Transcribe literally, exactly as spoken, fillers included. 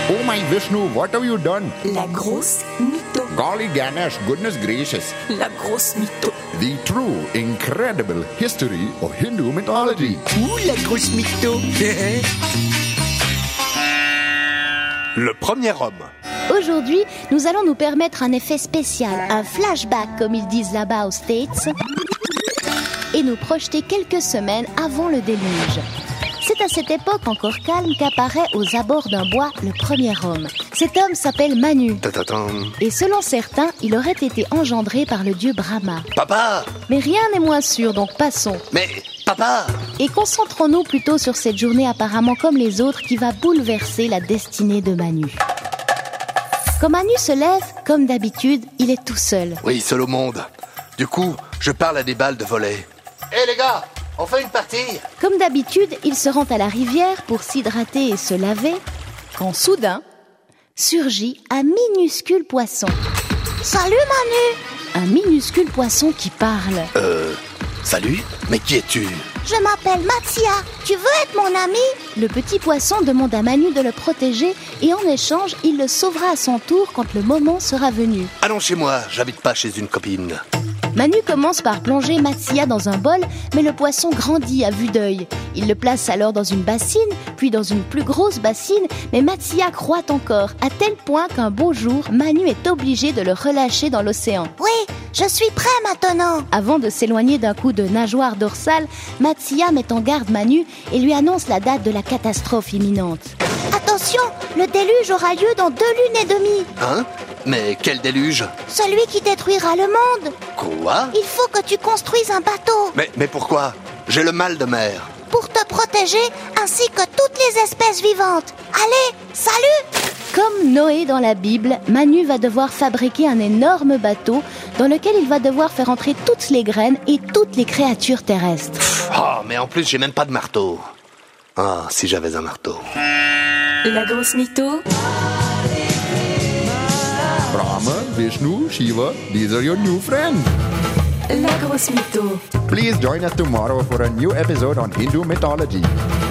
Oh my Vishnu, what have you done? La grosse mytho. Golly Ganesh, goodness gracious. La grosse mytho. The true, incredible history of Hindu mythology. Ouh, la grosse mytho. Le premier homme. Aujourd'hui, nous allons nous permettre un effet spécial, un flashback comme ils disent là-bas aux States, et nous projeter quelques semaines avant le déluge. C'est à cette époque encore calme qu'apparaît aux abords d'un bois le premier homme. Cet homme s'appelle Manu. Ta-ta-tam. Et selon certains, il aurait été engendré par le dieu Brahma. Papa! Mais rien n'est moins sûr, donc passons. Mais, papa! Et concentrons-nous plutôt sur cette journée apparemment comme les autres qui va bouleverser la destinée de Manu. Quand Manu se lève, comme d'habitude, il est tout seul. Oui, seul au monde. Du coup, je parle à des balles de volley. Hé hey, les gars, on fait une partie? Comme d'habitude, il se rend à la rivière pour s'hydrater et se laver, quand soudain, surgit un minuscule poisson. Salut Manu! Un minuscule poisson qui parle. Euh, salut? Mais qui es-tu? Je m'appelle Matsia, tu veux être mon ami? Le petit poisson demande à Manu de le protéger et en échange, il le sauvera à son tour quand le moment sera venu. Allons chez moi, j'habite pas chez une copine. Manu commence par plonger Matsia dans un bol, mais le poisson grandit à vue d'œil. Il le place alors dans une bassine, puis dans une plus grosse bassine, mais Matsia croît encore, à tel point qu'un beau jour, Manu est obligé de le relâcher dans l'océan. Oui, je suis prêt maintenant. Avant de s'éloigner d'un coup de nageoire dorsale, Matsia met en garde Manu et lui annonce la date de la catastrophe imminente. Attention, le déluge aura lieu dans deux lunes et demie. Hein? Mais quel déluge? Celui qui détruira le monde. Quoi? Il faut que tu construises un bateau. Mais, mais pourquoi? J'ai le mal de mer. Pour te protéger, ainsi que toutes les espèces vivantes. Allez, salut! Comme Noé dans la Bible, Manu va devoir fabriquer un énorme bateau dans lequel il va devoir faire entrer toutes les graines et toutes les créatures terrestres. Oh, mais en plus, j'ai même pas de marteau. Ah, oh, si j'avais un marteau. La grosse mytho. Brahma, Vishnu, Shiva, these are your new friends. La grosse mytho. Please join us tomorrow for a new episode on Hindu mythology.